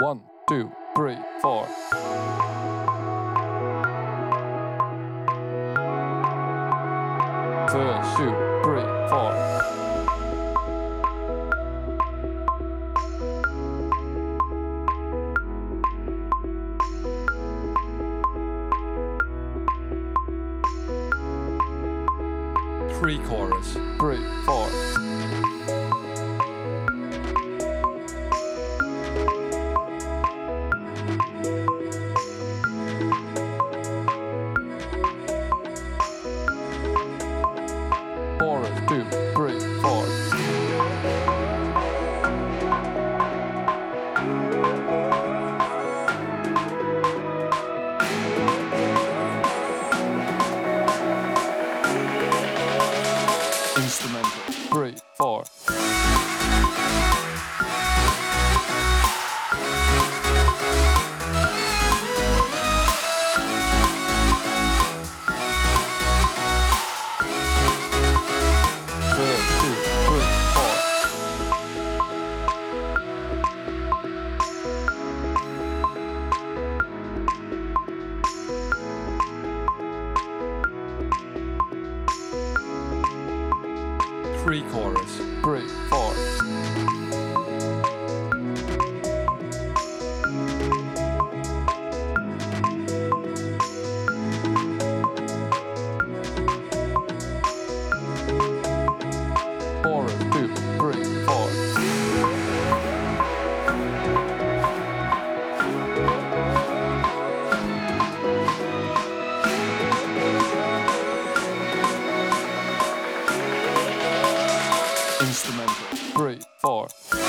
1, 2, 3, 4. First, 2, 3, 4. Pre-chorus, 3, 4. Chorus, 2, 3, 4. Instrumental, 3, 4. Third, 2, 3, 4. Pre-chorus, 3, 4. Chorus, 2, 3, 4. Instrumental, 3, 4.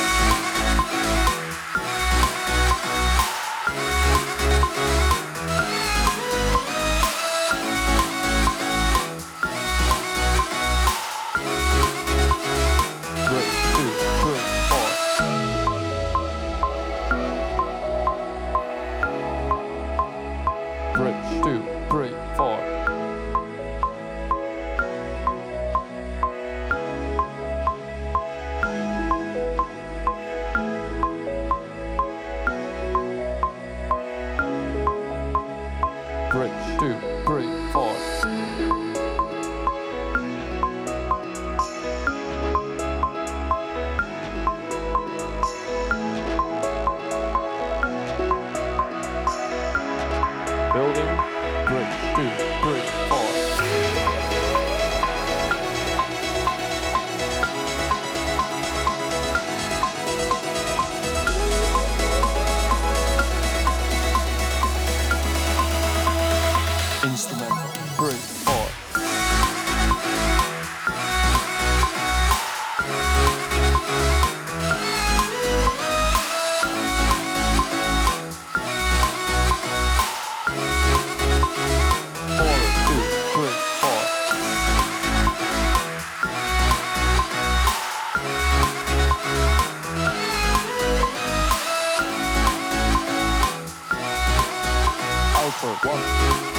Bridge, 2, 3, 4. Bridge, 2, 3, 4. Building, bridge, 2, 3, 4. Instrumental, 3, 4. Chorus, 2, 3, 4. Outro, 1,